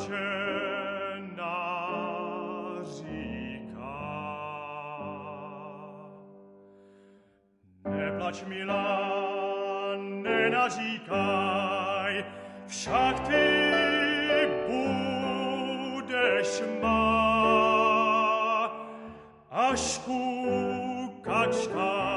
Neplač, milá, nenaříkaj, však ty budeš má, až kúkačka